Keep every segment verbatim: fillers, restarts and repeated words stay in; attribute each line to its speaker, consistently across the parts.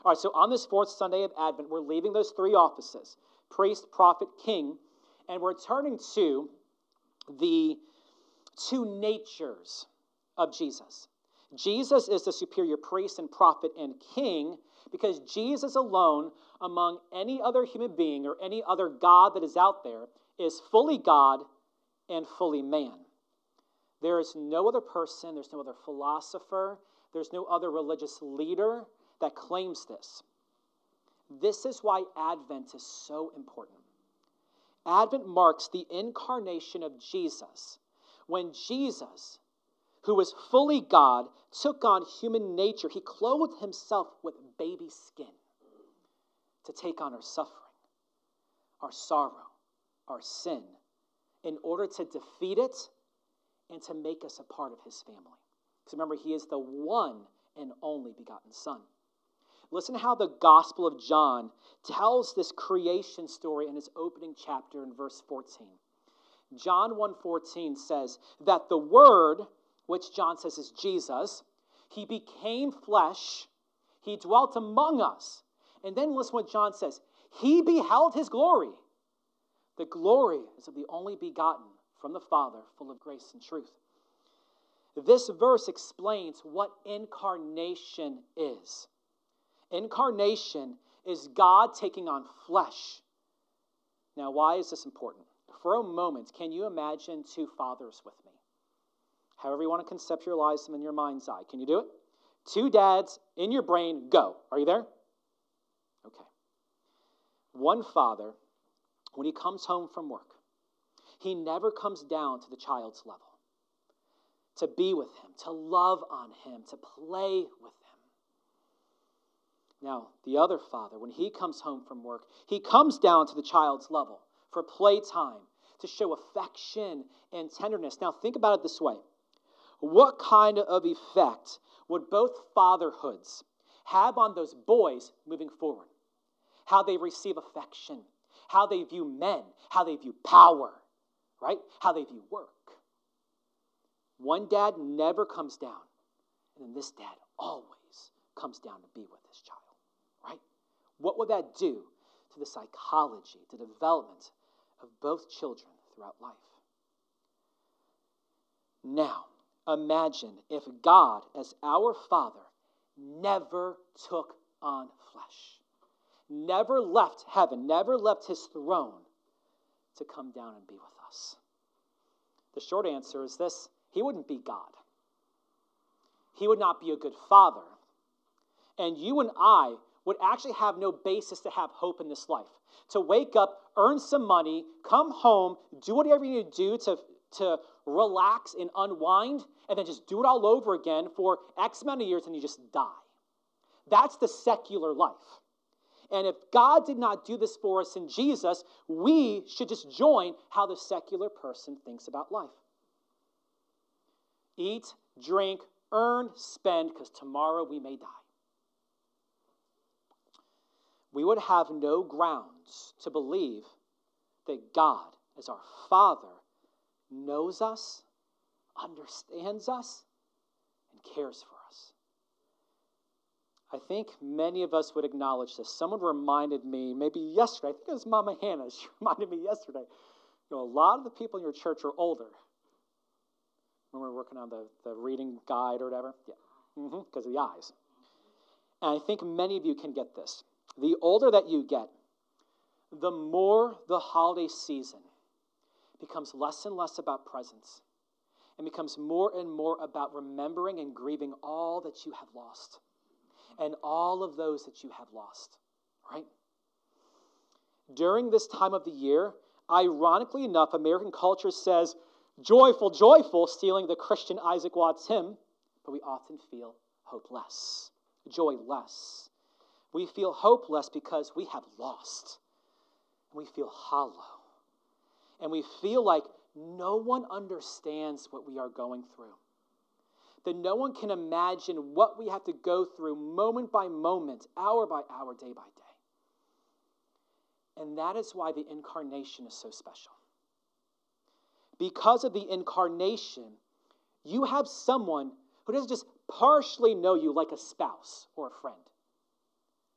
Speaker 1: All right, so on this fourth Sunday of Advent, we're leaving those three offices, priest, prophet, king, and we're turning to the two natures of Jesus. Jesus is the superior priest and prophet and king because Jesus alone, among any other human being or any other God that is out there, is fully God and fully man. There is no other person, there's no other philosopher, there's no other religious leader that claims this. This is why Advent is so important. Advent marks the incarnation of Jesus, when Jesus, who was fully God, took on human nature. He clothed himself with baby skin to take on our suffering, our sorrow, our sin, in order to defeat it and to make us a part of his family. Because remember, he is the one and only begotten Son. Listen how the Gospel of John tells this creation story in his opening chapter in verse fourteen. John one fourteen says that the Word, which John says is Jesus, he became flesh, he dwelt among us. And then listen what John says. He beheld his glory. The glory is of the only begotten from the Father, full of grace and truth. This verse explains what incarnation is. Incarnation is God taking on flesh. Now, why is this important? For a moment, can you imagine two fathers with me? However you want to conceptualize them in your mind's eye. Can you do it? Two dads in your brain, go. Are you there? Okay. One father, when he comes home from work, he never comes down to the child's level to be with him, to love on him, to play with him. Now, the other father, when he comes home from work, he comes down to the child's level for playtime, to show affection and tenderness. Now, think about it this way. What kind of effect would both fatherhoods have on those boys moving forward? How they receive affection, how they view men, how they view power, right? How they view work. One dad never comes down, and then this dad always comes down to be with his child, right? What would that do to the psychology, the development of both children throughout life? Now, imagine if God, as our Father, never took on flesh, never left heaven, never left his throne to come down and be with us. The short answer is this: he wouldn't be God. He would not be a good father. And you and I would actually have no basis to have hope in this life. To wake up, earn some money, come home, do whatever you need to do to, to relax and unwind, and then just do it all over again for X amount of years and you just die. That's the secular life. And if God did not do this for us in Jesus, we should just join how the secular person thinks about life. Eat, drink, earn, spend, because tomorrow we may die. We would have no grounds to believe that God, as our Father, knows us, understands us, and cares for us. I think many of us would acknowledge this. Someone reminded me, maybe yesterday, I think it was Mama Hannah, she reminded me yesterday, you know, a lot of the people in your church are older. When we were working on the, the reading guide or whatever? Yeah, because mm-hmm, of the eyes. And I think many of you can get this. The older that you get, the more the holiday season becomes less and less about presents and becomes more and more about remembering and grieving all that you have lost and all of those that you have lost, right? During this time of the year, ironically enough, American culture says, joyful, joyful, stealing the Christian Isaac Watts hymn, but we often feel hopeless, joyless. We feel hopeless because we have lost, and we feel hollow, and we feel like no one understands what we are going through, that no one can imagine what we have to go through moment by moment, hour by hour, day by day. And that is why the incarnation is so special. Because of the incarnation, you have someone who doesn't just partially know you like a spouse or a friend.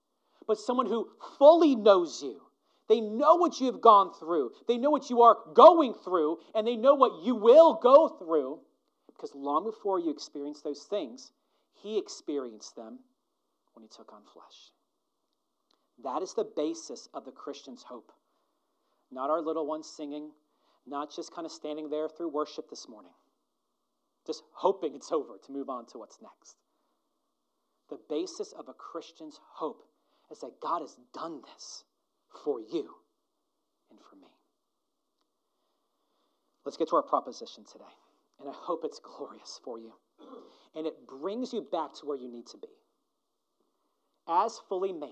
Speaker 1: but someone who fully knows you. They know what you've gone through. They know what you are going through, and they know what you will go through, because long before you experience those things, he experienced them when he took on flesh. That is the basis of the Christian's hope. Not our little ones singing, not just kind of standing there through worship this morning, just hoping it's over to move on to what's next. The basis of a Christian's hope is that God has done this for you and for me. Let's get to our proposition today. And I hope it's glorious for you. And it brings you back to where you need to be. As fully man,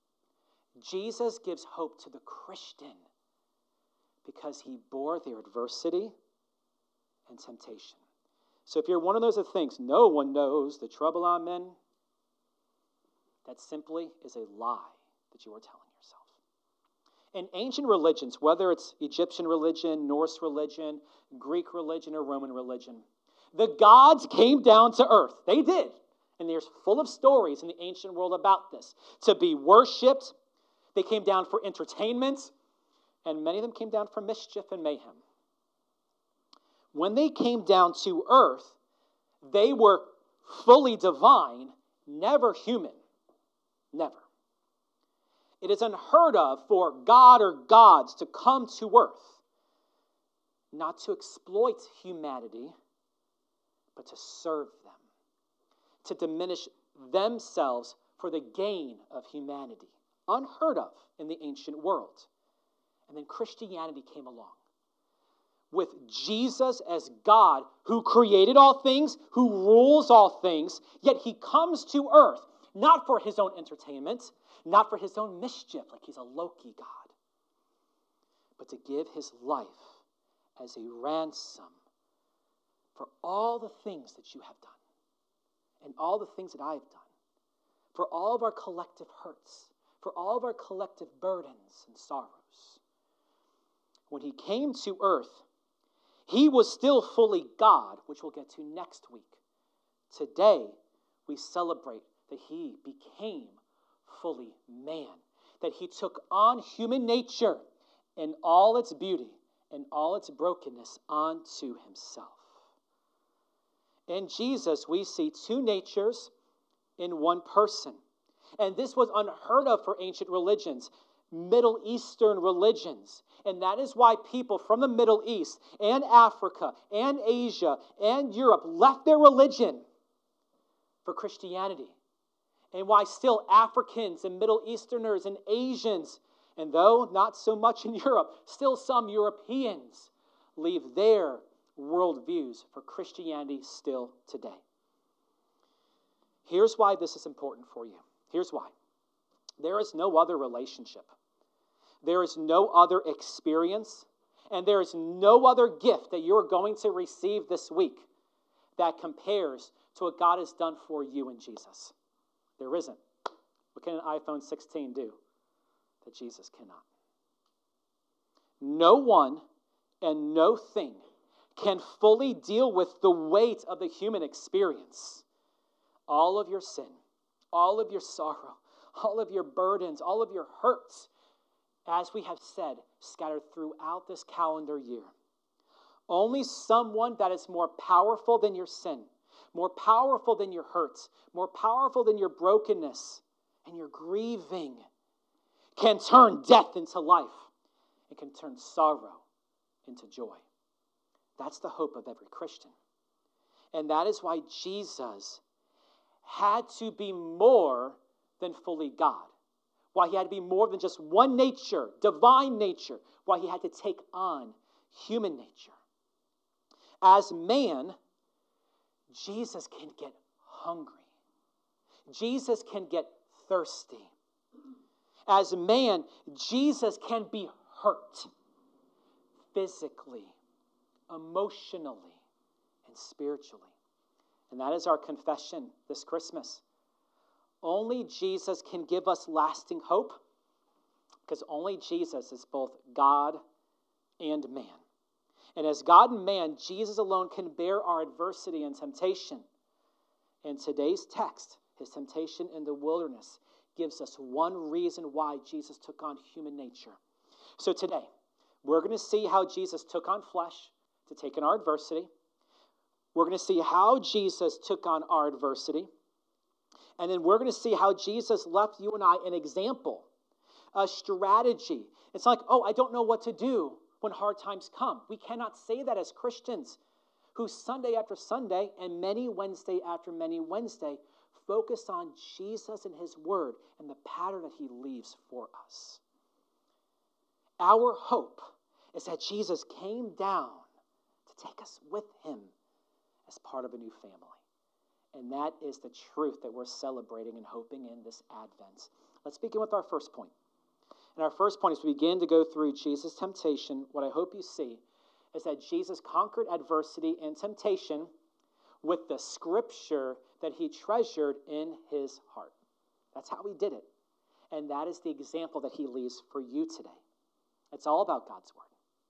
Speaker 1: Jesus gives hope to the Christian because he bore their adversity and temptation. So if you're one of those that thinks, no one knows the trouble I'm in, that simply is a lie that you are telling yourself. In ancient religions, whether it's Egyptian religion, Norse religion, Greek religion, or Roman religion, the gods came down to earth. They did. And there's full of stories in the ancient world about this. To be worshipped, they came down for entertainment, and many of them came down for mischief and mayhem. When they came down to earth, they were fully divine, never human. Never. It is unheard of for God or gods to come to earth, not to exploit humanity, but to serve them, to diminish themselves for the gain of humanity. Unheard of in the ancient world. And then Christianity came along with Jesus as God who created all things, who rules all things, yet he comes to earth not for his own entertainment, not for his own mischief, like he's a Loki god, but to give his life as a ransom for all the things that you have done and all the things that I have done, for all of our collective hurts, for all of our collective burdens and sorrows. When he came to earth, he was still fully God, which we'll get to next week. Today, we celebrate that he became fully man, that he took on human nature in all its beauty and all its brokenness onto himself. In Jesus, we see two natures in one person. And this was unheard of for ancient religions, Middle Eastern religions. And that is why people from the Middle East and Africa and Asia and Europe left their religion for Christianity. And why still Africans and Middle Easterners and Asians, and though not so much in Europe, still some Europeans leave their worldviews for Christianity still today. Here's why this is important for you. Here's why. There is no other relationship. There is no other experience, and there is no other gift that you're going to receive this week that compares to what God has done for you in Jesus. There isn't. What can an iPhone sixteen do that Jesus cannot? No one and no thing can fully deal with the weight of the human experience. All of your sin, all of your sorrow, all of your burdens, all of your hurts, as we have said, scattered throughout this calendar year. Only someone that is more powerful than your sin, more powerful than your hurts, more powerful than your brokenness and your grieving can turn death into life and can turn sorrow into joy. That's the hope of every Christian. And that is why Jesus had to be more than fully God. Why he had to be more than just one nature, divine nature. Why he had to take on human nature. As man, Jesus can get hungry. Jesus can get thirsty. As man, Jesus can be hurt physically, emotionally, and spiritually. And that is our confession this Christmas. Only Jesus can give us lasting hope, because only Jesus is both God and man. And as God and man, Jesus alone can bear our adversity and temptation. In today's text, his temptation in the wilderness gives us one reason why Jesus took on human nature. So today, we're going to see how Jesus took on flesh to take on our adversity. We're going to see how Jesus took on our adversity. And then we're going to see how Jesus left you and I an example, a strategy. It's like, oh, I don't know what to do when hard times come. We cannot say that as Christians who Sunday after Sunday and many Wednesday after many Wednesday focus on Jesus and his word and the pattern that he leaves for us. Our hope is that Jesus came down to take us with him as part of a new family. And that is the truth that we're celebrating and hoping in this Advent. Let's begin with our first point. And our first point, as we begin to go through Jesus' temptation, what I hope you see is that Jesus conquered adversity and temptation with the scripture that he treasured in his heart. That's how he did it. And that is the example that he leaves for you today. It's all about God's word.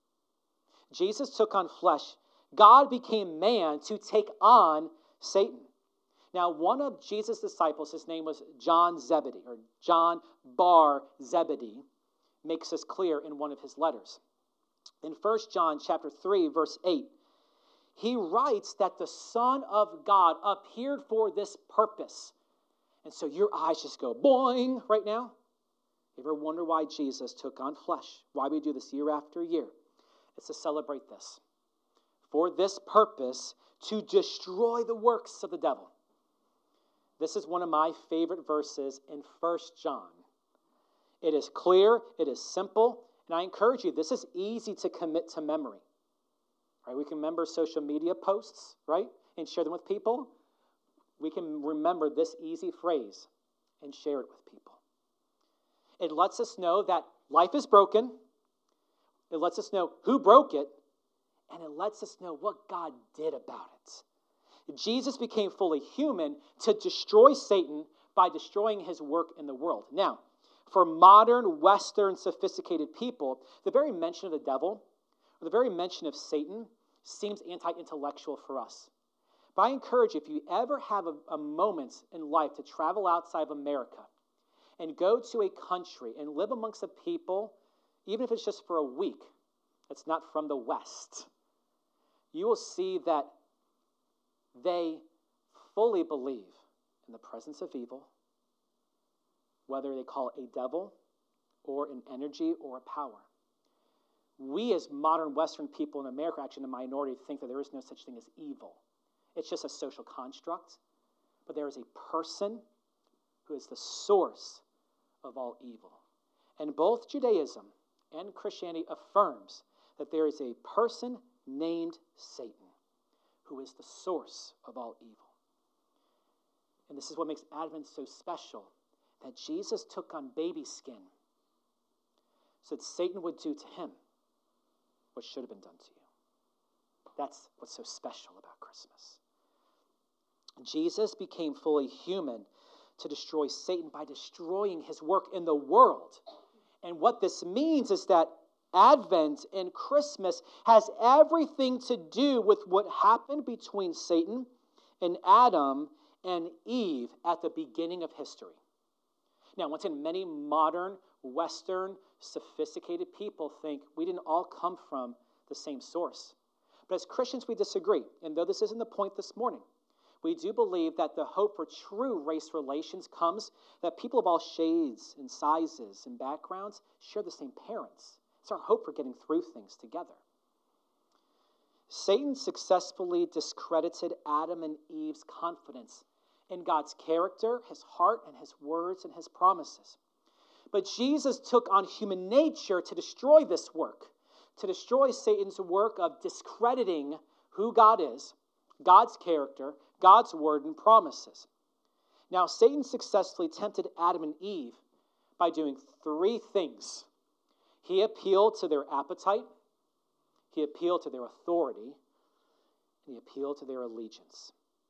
Speaker 1: Jesus took on flesh. God became man to take on Satan. Now, one of Jesus' disciples, his name was John Zebedee, or John Bar Zebedee, makes this clear in one of his letters. In First John chapter three, verse eight, he writes that the Son of God appeared for this purpose. And so your eyes just go boing right now. You ever wonder why Jesus took on flesh? Why we do this year after year? It's to celebrate this. For this purpose, to destroy the works of the devil. This is one of my favorite verses in First John. It is clear, it is simple, and I encourage you, this is easy to commit to memory. Right? We can remember social media posts, right, and share them with people. We can remember this easy phrase and share it with people. It lets us know that life is broken. It lets us know who broke it, and it lets us know what God did about it. Jesus became fully human to destroy Satan by destroying his work in the world. Now, for modern, Western, sophisticated people, the very mention of the devil, or the very mention of Satan, seems anti-intellectual for us. But I encourage you, if you ever have a, a moment in life to travel outside of America and go to a country and live amongst a people, even if it's just for a week, that's not from the West, you will see that they fully believe in the presence of evil, whether they call it a devil or an energy or a power. We as modern Western people in America, actually in the minority, think that there is no such thing as evil. It's just a social construct. But there is a person who is the source of all evil. And both Judaism and Christianity affirms that there is a person named Satan who is the source of all evil. And this is what makes Advent so special, that Jesus took on baby skin so that Satan would do to him what should have been done to you. That's what's so special about Christmas. Jesus became fully human to destroy Satan by destroying his work in the world. And what this means is that Advent and Christmas has everything to do with what happened between Satan and Adam and Eve at the beginning of history. Now, once again, many modern, Western, sophisticated people think we didn't all come from the same source. But as Christians, we disagree. And though this isn't the point this morning, we do believe that the hope for true race relations comes that people of all shades and sizes and backgrounds share the same parents. It's our hope for getting through things together. Satan successfully discredited Adam and Eve's confidence in God's character, his heart, and his words and his promises. But Jesus took on human nature to destroy this work, to destroy Satan's work of discrediting who God is, God's character, God's word, and promises. Now, Satan successfully tempted Adam and Eve by doing three things. He appealed to their appetite, he appealed to their authority, and he appealed to their allegiance.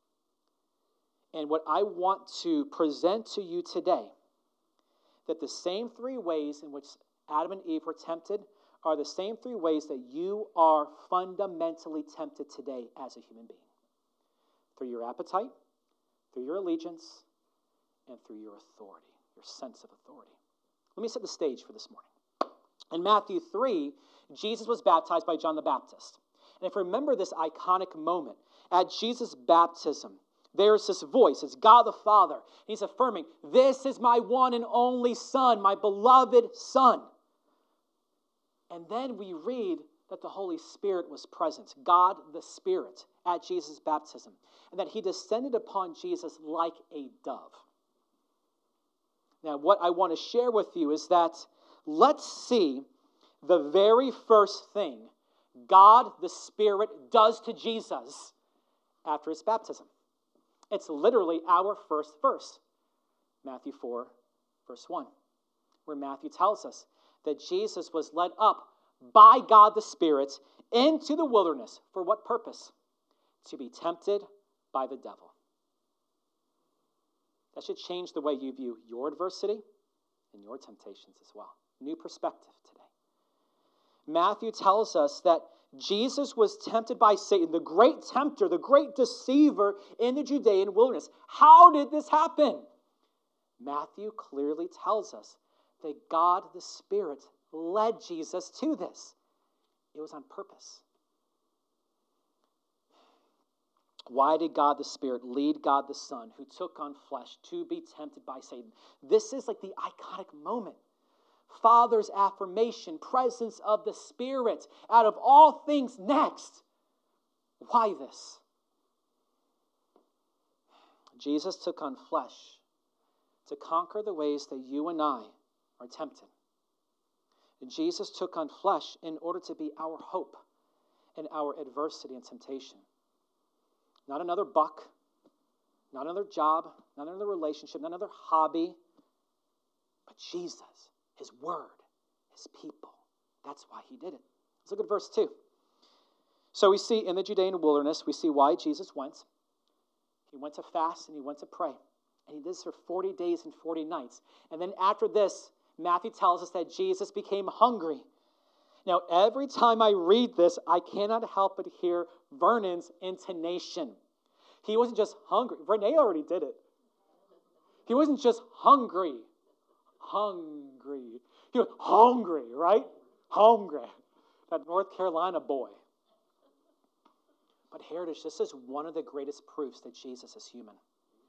Speaker 1: And what I want to present to you today, that the same three ways in which Adam and Eve were tempted are the same three ways that you are fundamentally tempted today as a human being. Through your appetite, through your allegiance, and through your authority. your sense of authority. Let me set the stage for this morning. In Matthew three, Jesus was baptized by John the Baptist. And if you remember this iconic moment, at Jesus' baptism, there's this voice. It's God the Father. He's affirming, this is my one and only Son, my beloved Son. And then we read that the Holy Spirit was present, God the Spirit, at Jesus' baptism, and that he descended upon Jesus like a dove. Now, what I want to share with you is that let's see the very first thing God the Spirit does to Jesus after his baptism. It's literally our first verse, Matthew four, verse one, where Matthew tells us that Jesus was led up by God the Spirit into the wilderness. For what purpose? To be tempted by the devil. That should change the way you view your adversity and your temptations as well. New perspective today. Matthew tells us that Jesus was tempted by Satan, the great tempter, the great deceiver in the Judean wilderness. How did this happen? Matthew clearly tells us that God the Spirit led Jesus to this. It was on purpose. Why did God the Spirit lead God the Son, who took on flesh, to be tempted by Satan? This is like the iconic moment. Father's affirmation, presence of the Spirit, out of all things next. Why this? Jesus took on flesh to conquer the ways that you and I are tempted. And Jesus took on flesh in order to be our hope in our adversity and temptation. Not another buck, not another job, not another relationship, not another hobby, but Jesus, his word, his people. That's why he did it. Let's look at verse two. So we see in the Judean wilderness, we see why Jesus went. He went to fast and he went to pray. And he did this for forty days and forty nights. And then after this, Matthew tells us that Jesus became hungry. Now, every time I read this, I cannot help but hear Vernon's intonation. He wasn't just hungry. Renee already did it. He wasn't just hungry. Hungry. He was hungry, right? Hungry. That North Carolina boy. But Heritage, this is one of the greatest proofs that Jesus is human.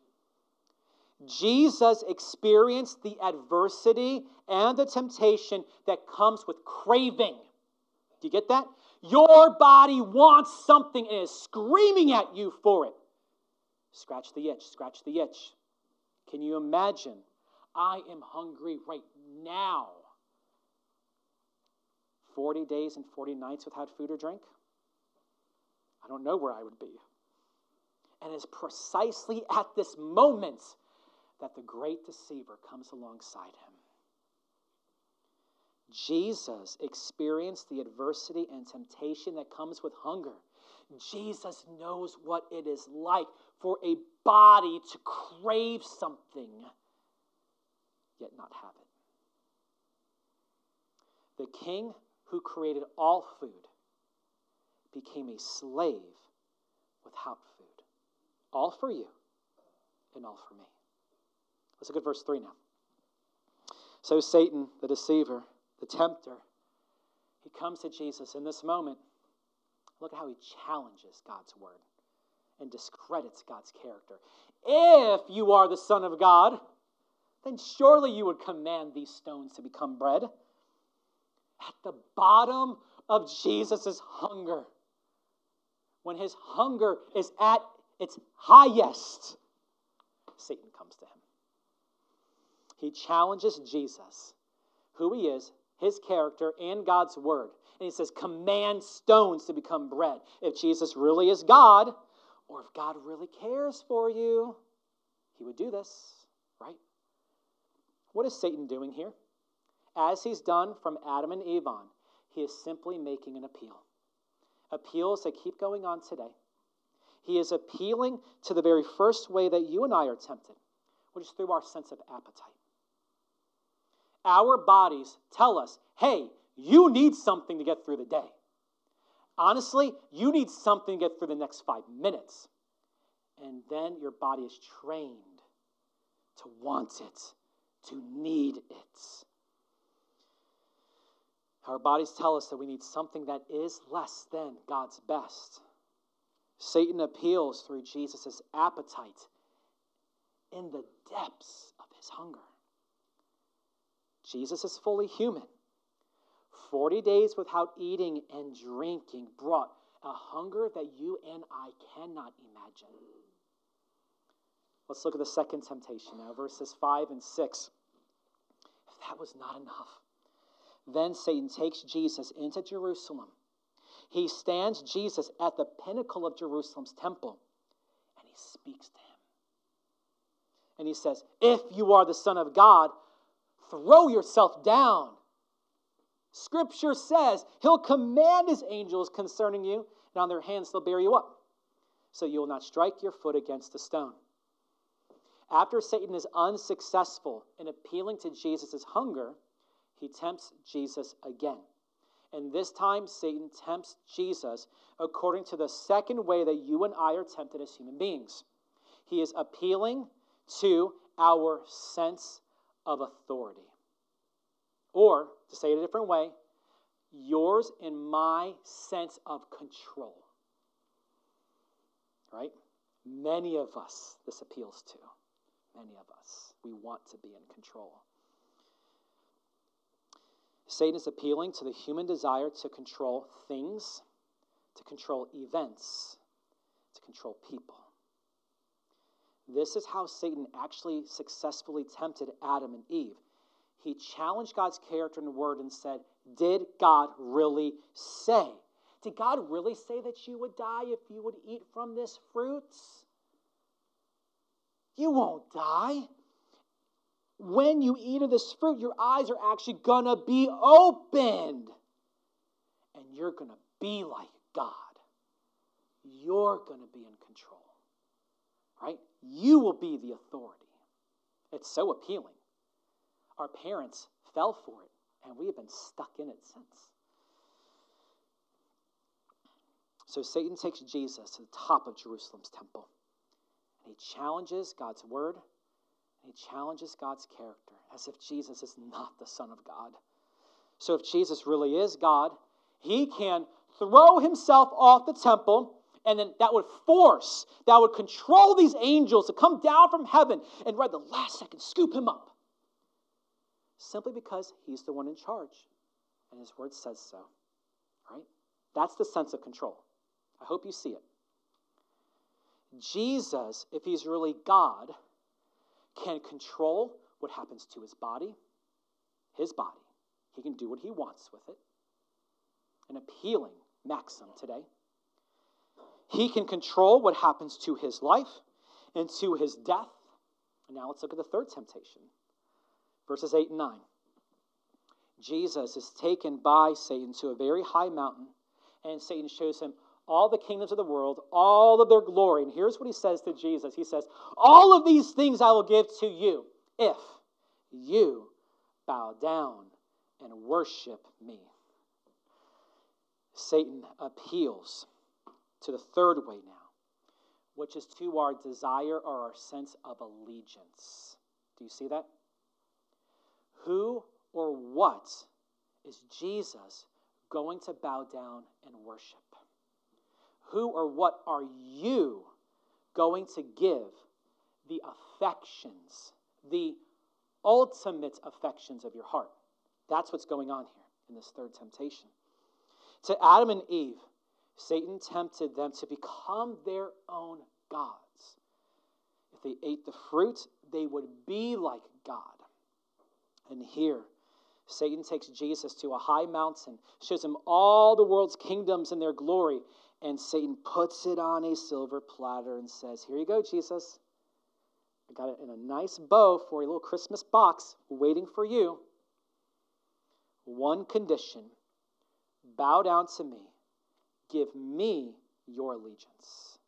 Speaker 1: Jesus experienced the adversity and the temptation that comes with craving. Do you get that? Your body wants something and is screaming at you for it. Scratch the itch, scratch the itch. Can you imagine? I am hungry right now. forty days and forty nights without food or drink? I don't know where I would be. And it's precisely at this moment that the great deceiver comes alongside him. Jesus experienced the adversity and temptation that comes with hunger. Jesus knows what it is like for a body to crave something, yet not have it. The king who created all food became a slave without food. All for you and all for me. Let's look at verse three now. So Satan, the deceiver, the tempter, he comes to Jesus in this moment. Look at how he challenges God's word and discredits God's character. If you are the Son of God, then surely you would command these stones to become bread. At the bottom of Jesus' hunger, when his hunger is at its highest, Satan comes to him. He challenges Jesus, who he is, his character, and God's word. And he says, command stones to become bread. If Jesus really is God, or if God really cares for you, he would do this, right? What is Satan doing here? As he's done from Adam and Eve on, he is simply making an appeal. Appeals that keep going on today. He is appealing to the very first way that you and I are tempted, which is through our sense of appetite. Our bodies tell us, hey, you need something to get through the day. Honestly, you need something to get through the next five minutes. And then your body is trained to want it, to need it. Our bodies tell us that we need something that is less than God's best. Satan appeals through Jesus' appetite in the depths of his hunger. Jesus is fully human. Forty days without eating and drinking brought a hunger that you and I cannot imagine. Let's look at the second temptation now, verses five and six. If that was not enough, then Satan takes Jesus into Jerusalem. He stands Jesus at the pinnacle of Jerusalem's temple, and he speaks to him. And he says, if you are the Son of God, throw yourself down. Scripture says he'll command his angels concerning you, and on their hands they'll bear you up, so you will not strike your foot against a stone. After Satan is unsuccessful in appealing to Jesus' hunger, he tempts Jesus again. And this time, Satan tempts Jesus according to the second way that you and I are tempted as human beings. He is appealing to our sense of authority. Or, to say it a different way, yours and my sense of control. Right? Many of us, this appeals to. Many of us. We want to be in control. Satan is appealing to the human desire to control things, to control events, to control people. This is how Satan actually successfully tempted Adam and Eve. He challenged God's character and word and said, did God really say? Did God really say that you would die if you would eat from this fruit? You won't die. When you eat of this fruit, your eyes are actually going to be opened. And you're going to be like God. You're going to be in control. Right? You will be the authority. It's so appealing. Our parents fell for it, and we have been stuck in it since. So Satan takes Jesus to the top of Jerusalem's temple. And he challenges God's word. And he challenges God's character as if Jesus is not the Son of God. So if Jesus really is God, he can throw himself off the temple, and then that would force, that would control these angels to come down from heaven and right the last second scoop him up. Simply because he's the one in charge. And his word says so. Right? That's the sense of control. I hope you see it. Jesus, if he's really God, can control what happens to his body, his body. He can do what he wants with it. An appealing maxim today. He can control what happens to his life and to his death. And now let's look at the third temptation. Verses eight and nine. Jesus is taken by Satan to a very high mountain, and Satan shows him all the kingdoms of the world, all of their glory. And here's what he says to Jesus. He says, all of these things I will give to you if you bow down and worship me. Satan appeals to the third way now, which is to our desire or our sense of allegiance. Do you see that? Who or what is Jesus going to bow down and worship? Who or what are you going to give the affections, the ultimate affections of your heart? That's what's going on here in this third temptation. To Adam and Eve, Satan tempted them to become their own gods. If they ate the fruit, they would be like God. And here, Satan takes Jesus to a high mountain, shows him all the world's kingdoms and their glory, and Satan puts it on a silver platter and says, here you go, Jesus. I got it in a nice bow for a little Christmas box waiting for you. One condition, bow down to me. Give me your allegiance.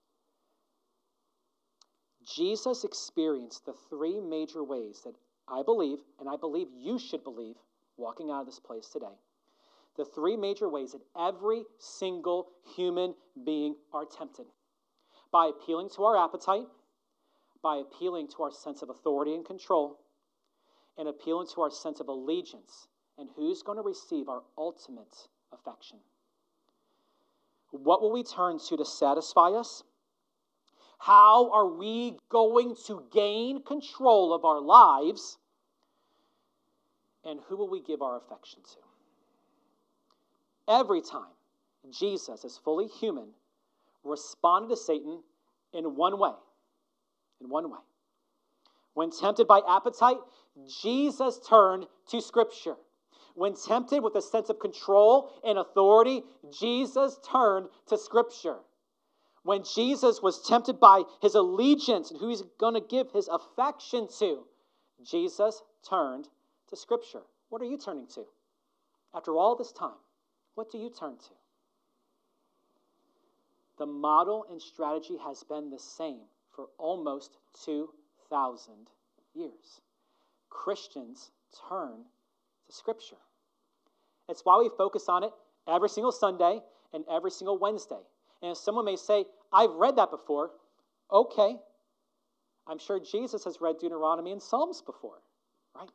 Speaker 1: Jesus experienced the three major ways that I believe, and I believe you should believe, walking out of this place today, the three major ways that every single human being are tempted. By appealing to our appetite, by appealing to our sense of authority and control, and appealing to our sense of allegiance and who's going to receive our ultimate affection. What will we turn to to satisfy us? How are we going to gain control of our lives? And who will we give our affection to? Every time Jesus, as fully human, responded to Satan in one way. In one way. When tempted by appetite, Jesus turned to Scripture. When tempted with a sense of control and authority, Jesus turned to Scripture. When Jesus was tempted by his allegiance and who he's going to give his affection to, Jesus turned to Scripture. What are you turning to? After all this time, what do you turn to? The model and strategy has been the same for almost two thousand years. Christians turn to Scripture. It's why we focus on it every single Sunday and every single Wednesday. And someone may say, I've read that before. Okay. I'm sure Jesus has read Deuteronomy and Psalms before, right?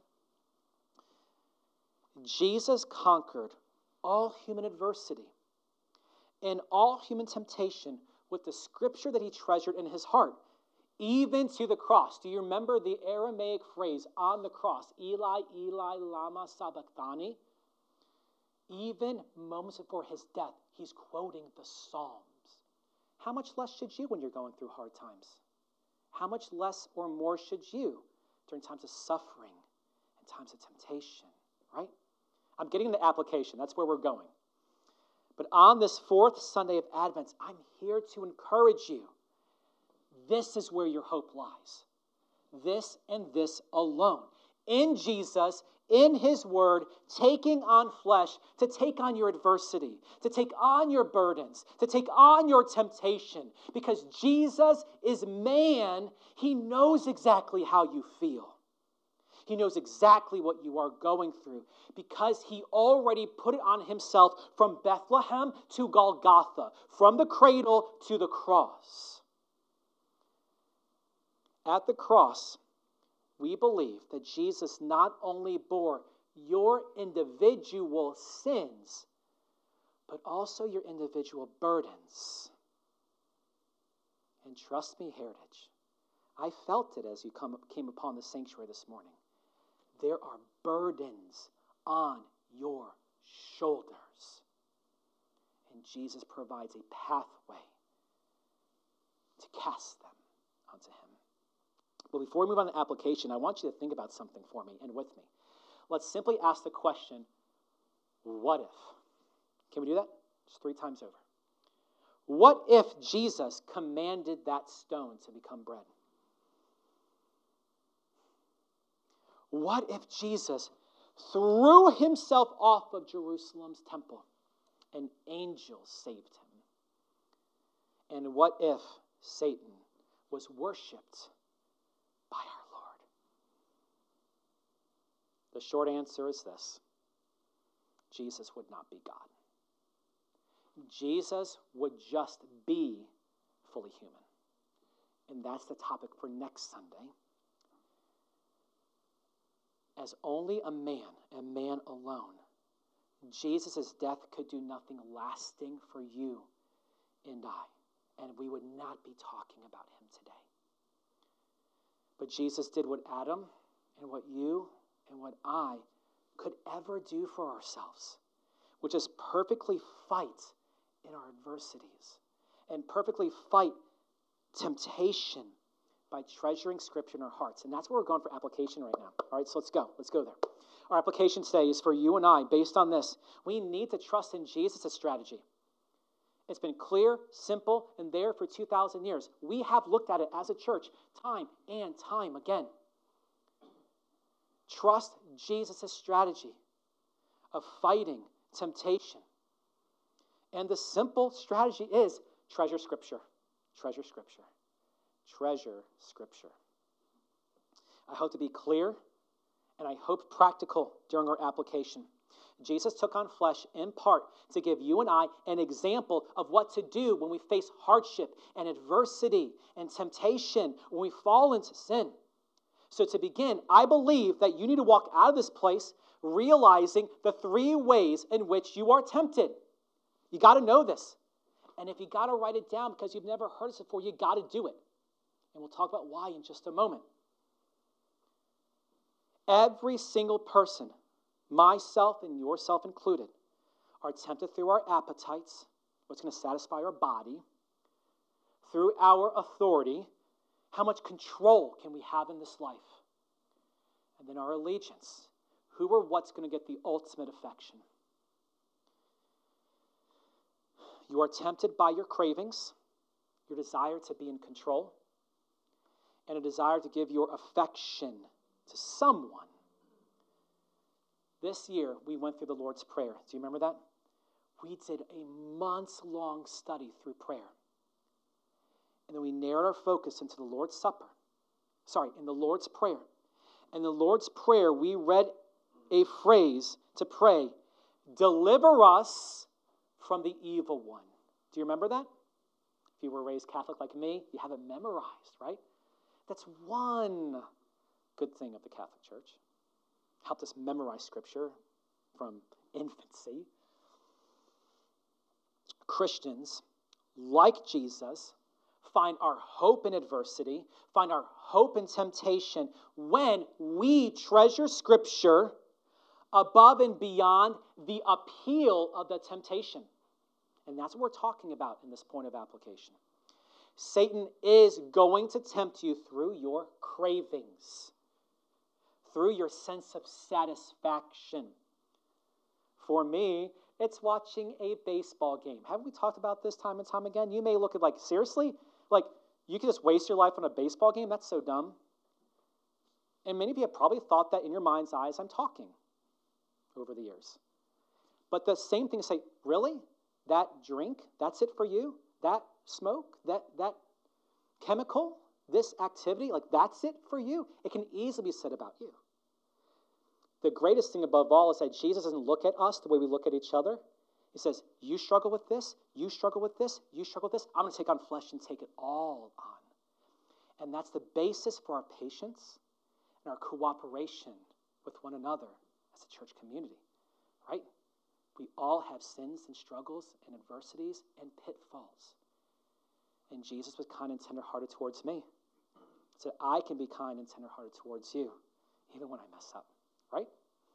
Speaker 1: Jesus conquered all human adversity and all human temptation with the Scripture that he treasured in his heart, even to the cross. Do you remember the Aramaic phrase on the cross? Eli, Eli, lama sabachthani. Even moments before his death, he's quoting the Psalms. How much less should you when you're going through hard times? How much less or more should you during times of suffering and times of temptation, right? I'm getting into application. That's where we're going. But on this fourth Sunday of Advent, I'm here to encourage you. This is where your hope lies. This and this alone. In Jesus, in his word, taking on flesh, to take on your adversity, to take on your burdens, to take on your temptation. Because Jesus is man, he knows exactly how you feel. He knows exactly what you are going through because he already put it on himself from Bethlehem to Golgotha, from the cradle to the cross. At the cross, we believe that Jesus not only bore your individual sins, but also your individual burdens. And trust me, Heritage, I felt it as you come, came upon the sanctuary this morning. There are burdens on your shoulders. And Jesus provides a pathway to cast them onto him. But before we move on to application, I want you to think about something for me and with me. Let's simply ask the question, what if? Can we do that? Just three times over. What if Jesus commanded that stone to become bread? What if Jesus threw himself off of Jerusalem's temple and angels saved him? And what if Satan was worshipped by our Lord? The short answer is this: Jesus would not be God. Jesus would just be fully human. And that's the topic for next Sunday. As only a man, a man alone, Jesus' death could do nothing lasting for you and I. And we would not be talking about him today. But Jesus did what Adam and what you and what I could ever do for ourselves, which is perfectly fight in our adversities and perfectly fight temptation by treasuring Scripture in our hearts. And that's where we're going for application right now. All right, so let's go. Let's go there. Our application today is for you and I. Based on this, we need to trust in Jesus' strategy. It's been clear, simple, and there for two thousand years. We have looked at it as a church time and time again. Trust Jesus' strategy of fighting temptation. And the simple strategy is treasure Scripture. Treasure Scripture. Treasure Scripture. I hope to be clear and I hope practical during our application. Jesus took on flesh in part to give you and I an example of what to do when we face hardship and adversity and temptation, when we fall into sin. So to begin, I believe that you need to walk out of this place realizing the three ways in which you are tempted. You got to know this. And if you got to write it down because you've never heard this before, you got to do it. And we'll talk about why in just a moment. Every single person, myself and yourself included, are tempted through our appetites, what's going to satisfy our body, through our authority, how much control can we have in this life, and then our allegiance, who or what's going to get the ultimate affection. You are tempted by your cravings, your desire to be in control, and a desire to give your affection to someone. This year, we went through the Lord's Prayer. Do you remember that? We did a months-long study through prayer. And then we narrowed our focus into the Lord's Supper. Sorry, in the Lord's Prayer. In the Lord's Prayer, we read a phrase to pray, deliver us from the evil one. Do you remember that? If you were raised Catholic like me, you have it memorized, right? That's one good thing of the Catholic Church. Helped us memorize Scripture from infancy. Christians, like Jesus, find our hope in adversity, find our hope in temptation when we treasure Scripture above and beyond the appeal of the temptation. And that's what we're talking about in this point of application. Satan is going to tempt you through your cravings, through your sense of satisfaction. For me, it's watching a baseball game. Haven't we talked about this time and time again? You may look at like, seriously? Like, you can just waste your life on a baseball game? That's so dumb. And many of you have probably thought that in your mind's eye as I'm talking over the years. But the same thing to say, really? That drink, that's it for you? That smoke, that, that chemical, this activity, like that's it for you? It can easily be said about you. The greatest thing above all is that Jesus doesn't look at us the way we look at each other. He says, you struggle with this, you struggle with this, you struggle with this. I'm going to take on flesh and take it all on. And that's the basis for our patience and our cooperation with one another as a church community, right? We all have sins and struggles and adversities and pitfalls. And Jesus was kind and tenderhearted towards me. So I can be kind and tenderhearted towards you, even when I mess up, right?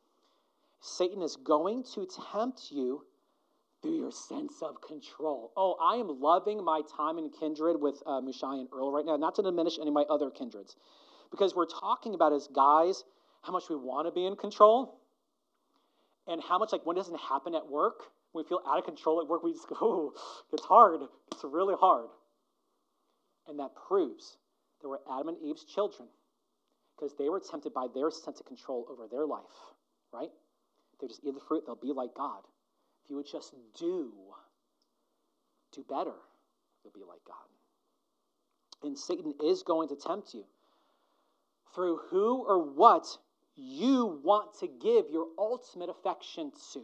Speaker 1: Satan is going to tempt you through your sense of control. Oh, I am loving my time in kindred with uh, Mushai and Earl right now, not to diminish any of my other kindreds, because we're talking about as guys how much we want to be in control and how much, like, when it doesn't happen at work, when we feel out of control at work, we just go, oh, it's hard. It's really hard. And that proves that we're Adam and Eve's children because they were tempted by their sense of control over their life, right? They just eat the fruit, they'll be like God. If you would just do, do better, you'll be like God. And Satan is going to tempt you through who or what you want to give your ultimate affection to.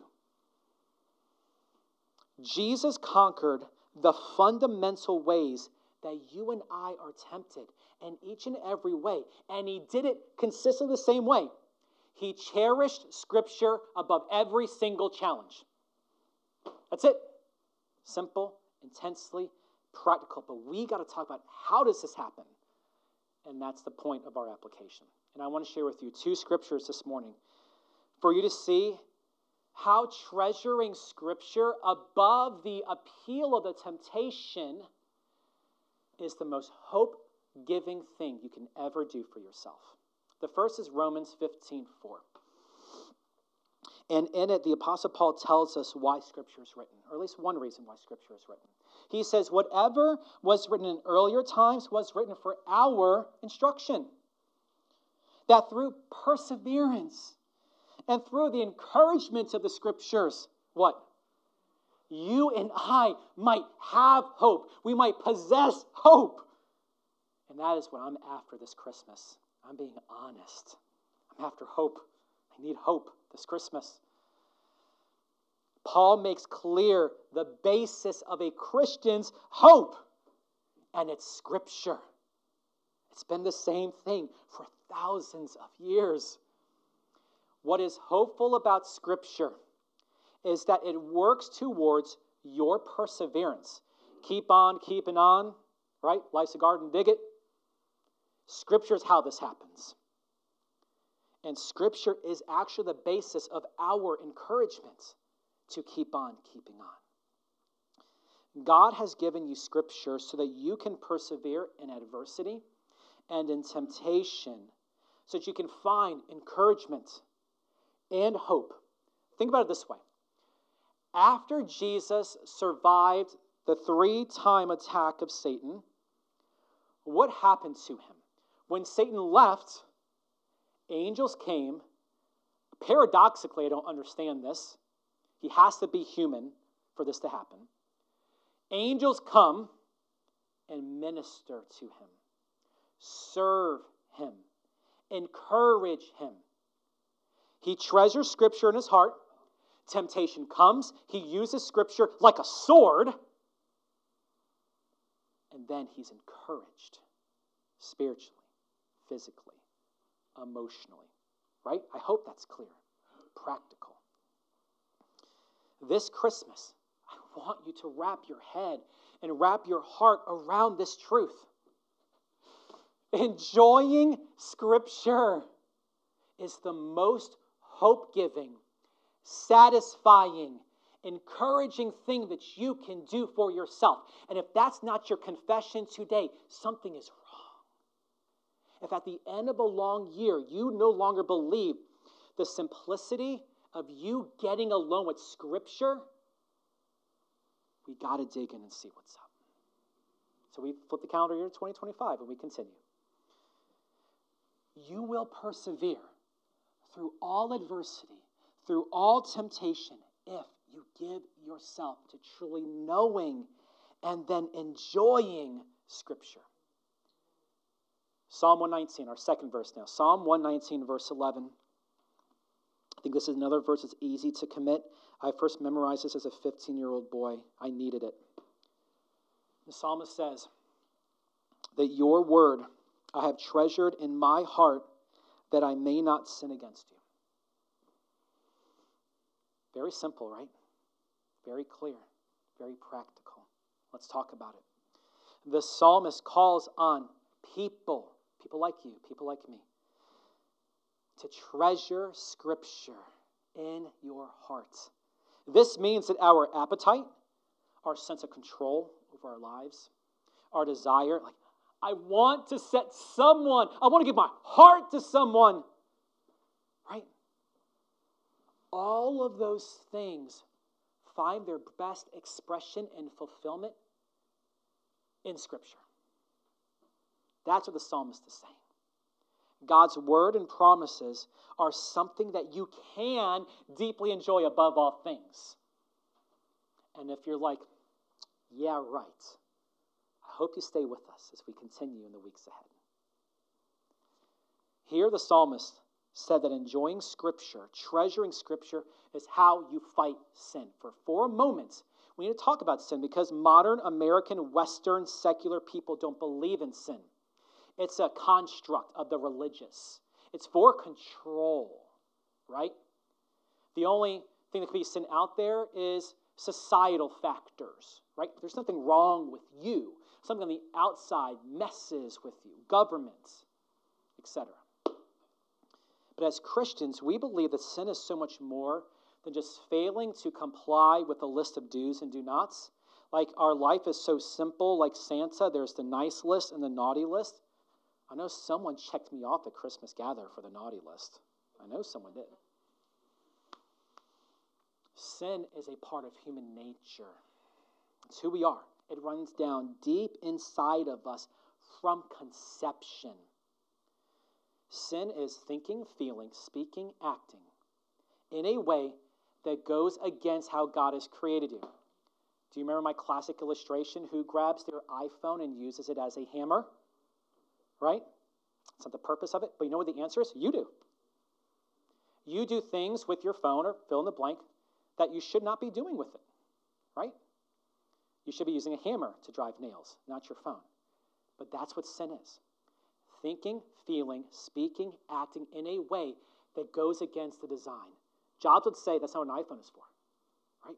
Speaker 1: Jesus conquered the fundamental ways that you and I are tempted in each and every way. And he did it consistently the same way. He cherished Scripture above every single challenge. That's it. Simple, intensely practical. But we got to talk about how does this happen? And that's the point of our application. And I want to share with you two scriptures this morning for you to see how treasuring Scripture above the appeal of the temptation is the most hope-giving thing you can ever do for yourself. The first is Romans fifteen four. And in it, the Apostle Paul tells us why Scripture is written, or at least one reason why Scripture is written. He says, whatever was written in earlier times was written for our instruction, that through perseverance and through the encouragement of the Scriptures, what? You and I might have hope. We might possess hope. And that is what I'm after this Christmas. I'm being honest. I'm after hope. I need hope this Christmas. Paul makes clear the basis of a Christian's hope, and it's Scripture. It's been the same thing for thousands of years. What is hopeful about Scripture is that it works towards your perseverance. Keep on keeping on, right? Life's a garden, dig it. Scripture is how this happens. And Scripture is actually the basis of our encouragement to keep on keeping on. God has given you Scripture so that you can persevere in adversity and in temptation, so that you can find encouragement and hope. Think about it this way. After Jesus survived the three-time attack of Satan, what happened to him? When Satan left, angels came. Paradoxically, I don't understand this. He has to be human for this to happen. Angels come and minister to him, serve him, encourage him. He treasures Scripture in his heart. Temptation comes. He uses Scripture like a sword. And then he's encouraged spiritually, physically, emotionally. Right? I hope that's clear. Practical. This Christmas, I want you to wrap your head and wrap your heart around this truth. Enjoying Scripture is the most hope-giving, satisfying, encouraging thing that you can do for yourself. And if that's not your confession today, something is wrong. If at the end of a long year you no longer believe the simplicity of you getting alone with Scripture, we got to dig in and see what's up. So we flip the calendar year to twenty twenty-five and we continue. You will persevere through all adversity, through all temptation, if you give yourself to truly knowing and then enjoying Scripture. Psalm one nineteen, our second verse now. Psalm one nineteen, verse eleven. I think this is another verse that's easy to commit. I first memorized this as a fifteen-year-old boy. I needed it. The psalmist says, that your word I have treasured in my heart that I may not sin against you. Very simple, right? Very clear, very practical. Let's talk about it. The psalmist calls on people, people like you, people like me, to treasure Scripture in your heart. This means that our appetite, our sense of control over our lives, our desire, like, I want to set someone, I want to give my heart to someone, right? All of those things find their best expression and fulfillment in Scripture. That's what the psalmist is saying. God's word and promises are something that you can deeply enjoy above all things. And if you're like, yeah, right, I hope you stay with us as we continue in the weeks ahead. Here the psalmist said that enjoying Scripture, treasuring Scripture, is how you fight sin. For four moments, we need to talk about sin because modern American, Western, secular people don't believe in sin. It's a construct of the religious. It's for control, right? The only thing that can be sin out there is societal factors, right? There's nothing wrong with you. Something on the outside messes with you, governments, et cetera. But as Christians, we believe that sin is so much more than just failing to comply with a list of do's and do nots. Like our life is so simple, like Santa, there's the nice list and the naughty list. I know someone checked me off at Christmas Gather for the naughty list. I know someone did. Sin is a part of human nature. It's who we are. It runs down deep inside of us from conception. Sin is thinking, feeling, speaking, acting in a way that goes against how God has created you. Do you remember my classic illustration? Who grabs their iPhone and uses it as a hammer? Right? That's not the purpose of it. But you know what the answer is? You do. You do things with your phone or fill in the blank that you should not be doing with it. Right? You should be using a hammer to drive nails, not your phone. But that's what sin is. thinking, feeling, speaking, acting in a way that goes against the design. Jobs would say that's not what an iPhone is for, right?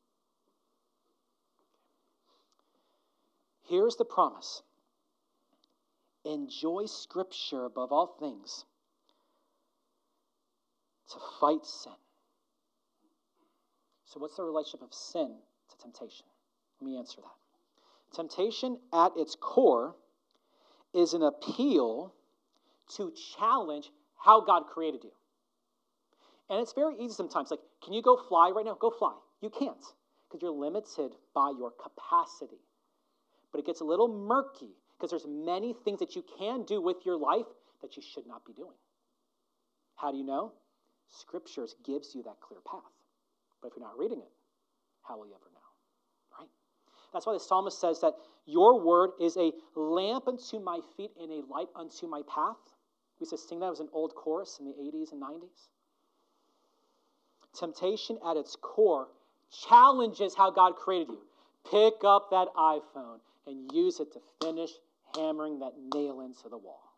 Speaker 1: Here's the promise. Enjoy Scripture above all things to fight sin. So what's the relationship of sin to temptation? Let me answer that. Temptation at its core is an appeal to challenge how God created you. And it's very easy sometimes. Like, can you go fly right now? Go fly. You can't, because you're limited by your capacity. But it gets a little murky, because there's many things that you can do with your life that you should not be doing. How do you know? Scriptures gives you that clear path. But if you're not reading it, how will you ever know? Right? That's why the psalmist says that your word is a lamp unto my feet and a light unto my path. We used to sing that. It was an old chorus in the eighties and nineties. Temptation at its core challenges how God created you. Pick up that iPhone and use it to finish hammering that nail into the wall.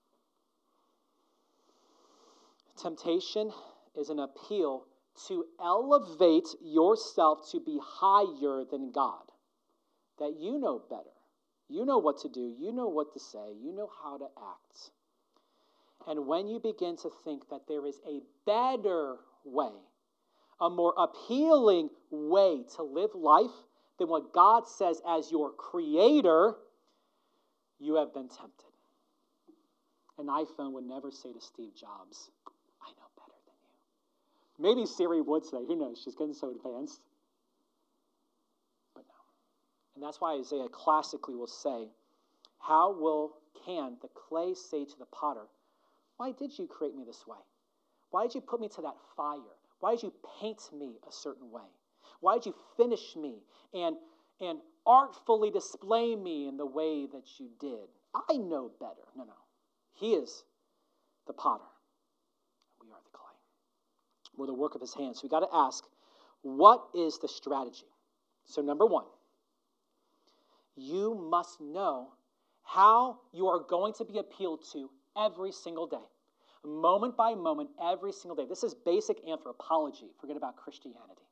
Speaker 1: Temptation is an appeal to elevate yourself to be higher than God. That you know better. You know what to do. You know what to say. You know how to act. And when you begin to think that there is a better way, a more appealing way to live life than what God says as your creator, you have been tempted. An iPhone would never say to Steve Jobs, I know better than you. Maybe Siri would say, who knows, she's getting so advanced. But no. And that's why Isaiah classically will say, how will, can the clay say to the potter, why did you create me this way? Why did you put me to that fire? Why did you paint me a certain way? Why did you finish me and, and artfully display me in the way that you did? I know better. No, no. He is the potter. We are the clay. We're the work of his hands. So we got to ask, what is the strategy? So number one, you must know how you are going to be appealed to every single day. Moment by moment, every single day. This is basic anthropology. Forget about Christianity.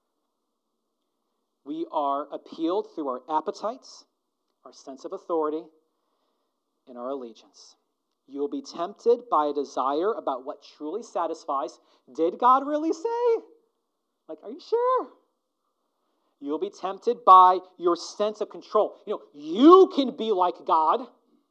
Speaker 1: We are appealed through our appetites, our sense of authority, and our allegiance. You will be tempted by a desire about what truly satisfies. Did God really say? Like, are you sure? You'll be tempted by your sense of control. You know, you can be like God.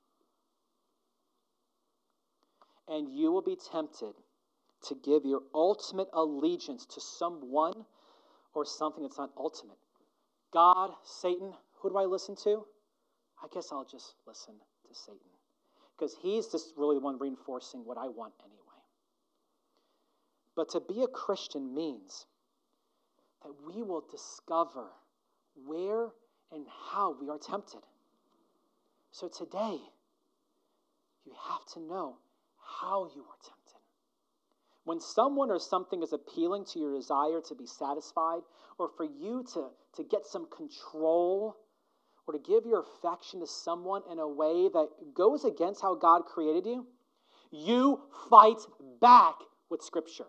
Speaker 1: And you will be tempted to give your ultimate allegiance to someone or something that's not ultimate. God, Satan, who do I listen to? I guess I'll just listen to Satan. Because he's just really the one reinforcing what I want anyway. But to be a Christian means that we will discover where and how we are tempted. So today, you have to know how you are tempted. When someone or something is appealing to your desire to be satisfied, or for you to, to get some control, or to give your affection to someone in a way that goes against how God created you, you fight back with Scripture.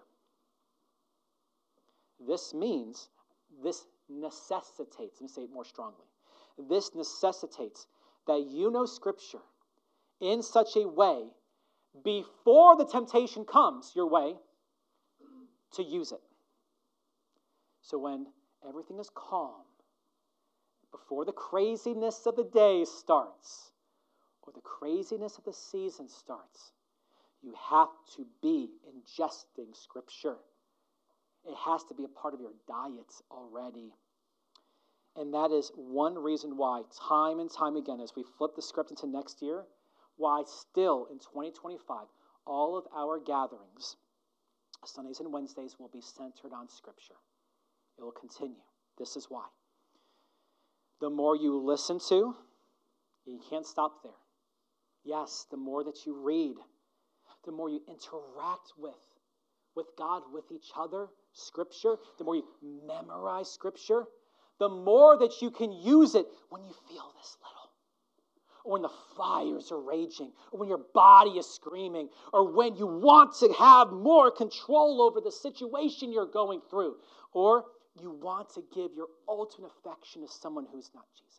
Speaker 1: This means, this necessitates, let me say it more strongly, this necessitates that you know Scripture in such a way before the temptation comes your way to use it. So when everything is calm, before the craziness of the day starts, or the craziness of the season starts, you have to be ingesting Scripture. It has to be a part of your diet already. And that is one reason why, time and time again, as we flip the script into next year, why still in twenty twenty-five, all of our gatherings, Sundays and Wednesdays, will be centered on Scripture. It will continue. This is why. The more you listen to, you can't stop there. Yes, the more that you read, the more you interact with, with God, with each other, Scripture, the more you memorize Scripture, the more that you can use it when you feel this little. or when the fires are raging, or when your body is screaming, or when you want to have more control over the situation you're going through, or you want to give your ultimate affection to someone who's not Jesus.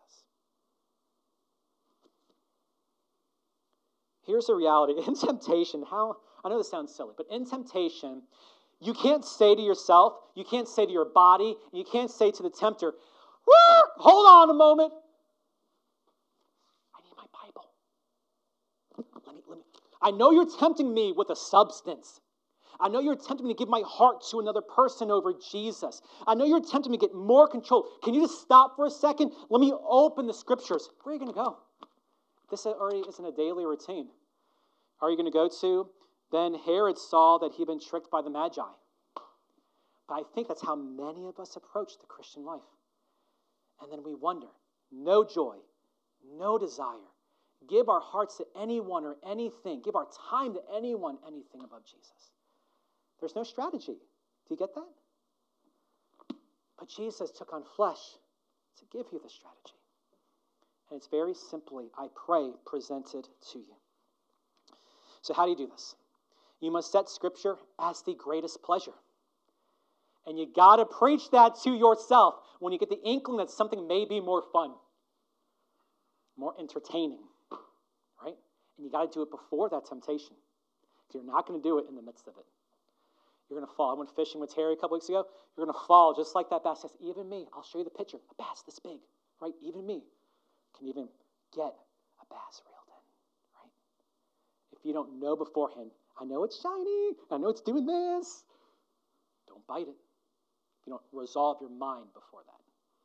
Speaker 1: Here's the reality. In temptation, how, I know this sounds silly, but in temptation, you can't say to yourself, you can't say to your body, you can't say to the tempter, hold on a moment. I need my Bible. Let me, let me. I know you're tempting me with a substance. I know you're tempting me to give my heart to another person over Jesus. I know you're tempting me to get more control. Can you just stop for a second? Let me open the scriptures. Where are you going to go? This already isn't a daily routine. Are you going to go to, then Herod saw that he'd been tricked by the Magi. But I think that's how many of us approach the Christian life. And then we wonder, no joy, no desire. Give our hearts to anyone or anything. Give our time to anyone, anything above Jesus. There's no strategy. Do you get that? But Jesus took on flesh to give you the strategy. And it's very simply, I pray, presented to you. So how do you do this? You must set Scripture as the greatest pleasure. And you got to preach that to yourself when you get the inkling that something may be more fun, more entertaining, right? And you got to do it before that temptation. You're not going to do it in the midst of it. You're going to fall. I went fishing with Terry a couple weeks ago. You're going to fall just like that bass says, even me. I'll show you the picture. A bass this big, right? Even me can even get a bass reeled in, right? If you don't know beforehand, I know it's shiny. I know it's doing this. Don't bite it. If you don't resolve your mind before that.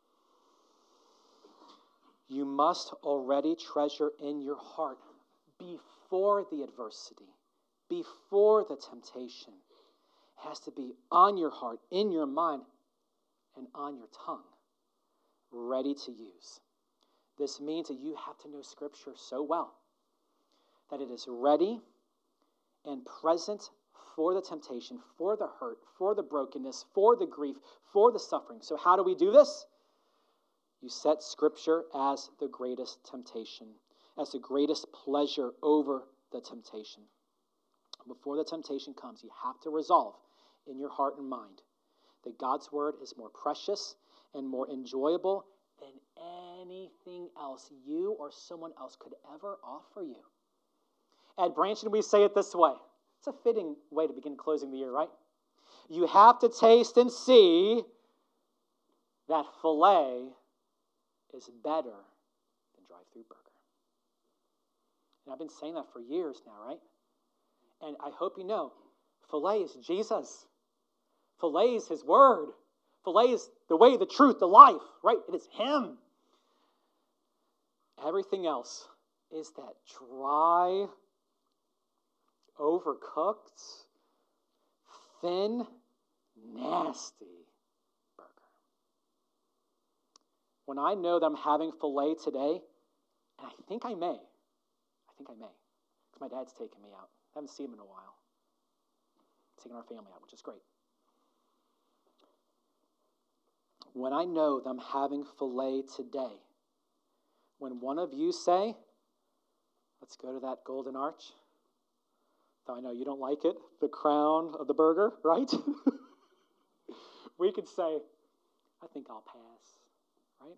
Speaker 1: You must already treasure in your heart before the adversity, before the temptation. It has to be on your heart, in your mind, and on your tongue, ready to use. This means that you have to know Scripture so well that it is ready and present for the temptation, for the hurt, for the brokenness, for the grief, for the suffering. So how do we do this? You set Scripture as the greatest temptation, as the greatest pleasure over the temptation. Before the temptation comes, you have to resolve in your heart and mind that God's word is more precious and more enjoyable than anything else you or someone else could ever offer you. At Branchton, we say it this way. It's a fitting way to begin closing the year, right? You have to taste and see that filet is better than drive-thru burger. And I've been saying that for years now, right? And I hope you know, filet is Jesus. Filet is his word. Filet is the way, the truth, the life, right? It is him. Everything else is that dry, overcooked, thin, nasty burger. When I know that I'm having filet today, and I think I may, I think I may, because my dad's taking me out. I haven't seen him in a while. Taking our family out, which is great. When I know that I'm having filet today, when one of you say, let's go to that golden arch, though I know you don't like it, the crown of the burger, right? We could say, I think I'll pass, right?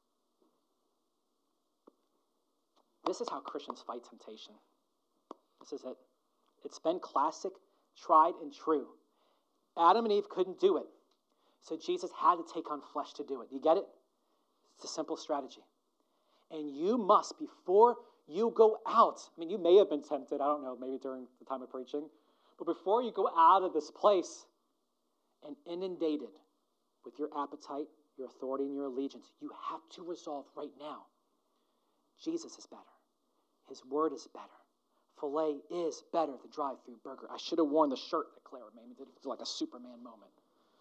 Speaker 1: This is how Christians fight temptation. This is it. It's been classic, tried and true. Adam and Eve couldn't do it. So Jesus had to take on flesh to do it. You get it? It's a simple strategy. And you must, before you go out, I mean, you may have been tempted, I don't know, maybe during the time of preaching, but before you go out of this place and inundated with your appetite, your authority, and your allegiance, you have to resolve right now, Jesus is better. His word is better. Filet is better than drive-thru burger. I should have worn the shirt that Clara made me. It was like a Superman moment.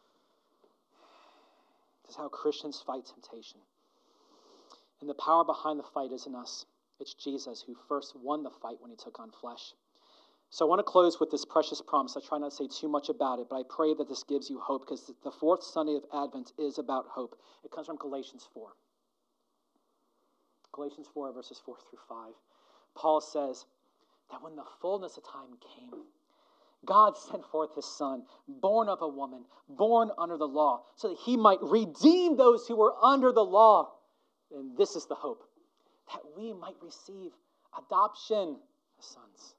Speaker 1: This is how Christians fight temptation. And the power behind the fight isn't us. It's Jesus who first won the fight when he took on flesh. So I want to close with this precious promise. I try not to say too much about it, but I pray that this gives you hope, because the fourth Sunday of Advent is about hope. It comes from Galatians four. Galatians four, verses four through five, Paul says that when the fullness of time came, God sent forth his Son, born of a woman, born under the law, so that he might redeem those who were under the law. And this is the hope, that we might receive adoption as sons.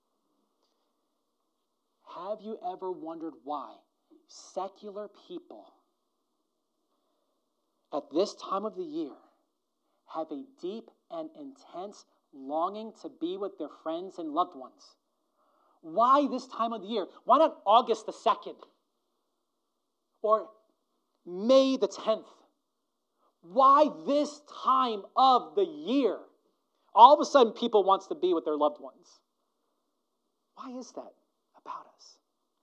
Speaker 1: Have you ever wondered why secular people at this time of the year have a deep and intense longing to be with their friends and loved ones? Why this time of the year? Why not August the second? Or May the tenth? Why this time of the year? All of a sudden, people want to be with their loved ones. Why is that about us?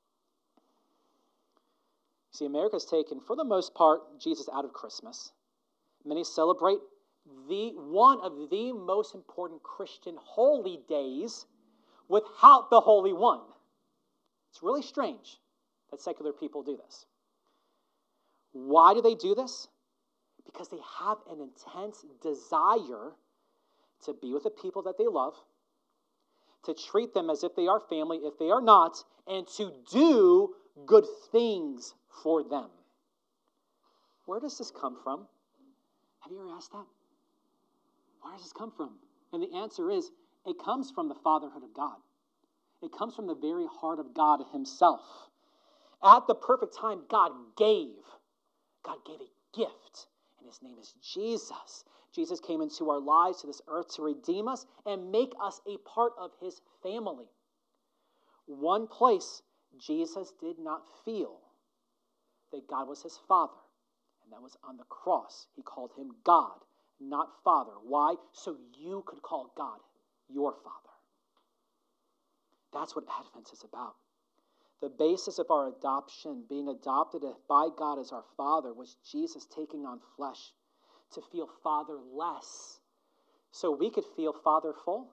Speaker 1: See, America's taken, for the most part, Jesus out of Christmas. Many celebrate the one of the most important Christian holy days without the Holy One. It's really strange that secular people do this. Why do they do this? Because they have an intense desire to be with the people that they love, to treat them as if they are family, if they are not, and to do good things for them. Where does this come from? Have you ever asked that? Where does this come from? And the answer is, it comes from the fatherhood of God. It comes from the very heart of God himself. At the perfect time, God gave. God gave a gift, and his name is Jesus. Jesus came into our lives to this earth to redeem us and make us a part of his family. One place Jesus did not feel that God was his father, and that was on the cross. He called him God, not Father. Why? So you could call God your Father. That's what Advent is about. The basis of our adoption, being adopted by God as our Father, was Jesus taking on flesh to feel fatherless so we could feel fatherful.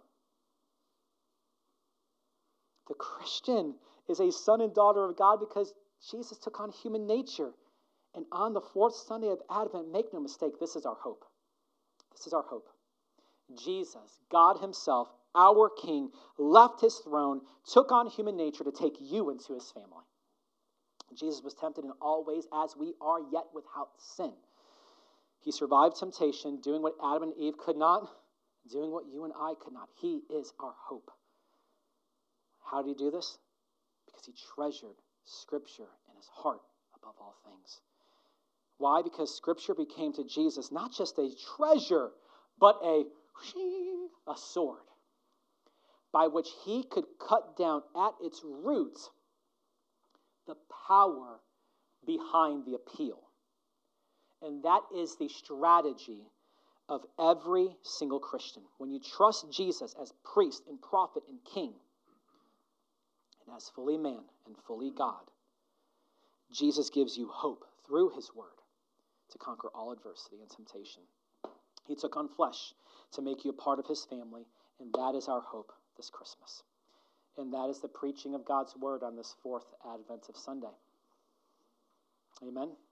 Speaker 1: The Christian is a son and daughter of God because Jesus took on human nature. And on the fourth Sunday of Advent, make no mistake, this is our hope. This is our hope. Jesus, God himself, our King, left his throne, took on human nature to take you into his family. Jesus was tempted in all ways as we are, yet without sin. He survived temptation, doing what Adam and Eve could not, doing what you and I could not. He is our hope. How did he do this? Because he treasured Scripture in his heart above all things. Why? Because Scripture became to Jesus not just a treasure, but a, a sword by which he could cut down at its roots the power behind the appeal. And that is the strategy of every single Christian. When you trust Jesus as priest and prophet and king, and as fully man and fully God, Jesus gives you hope through his word to conquer all adversity and temptation. He took on flesh to make you a part of his family, and that is our hope this Christmas. And that is the preaching of God's word on this fourth Advent of Sunday. Amen.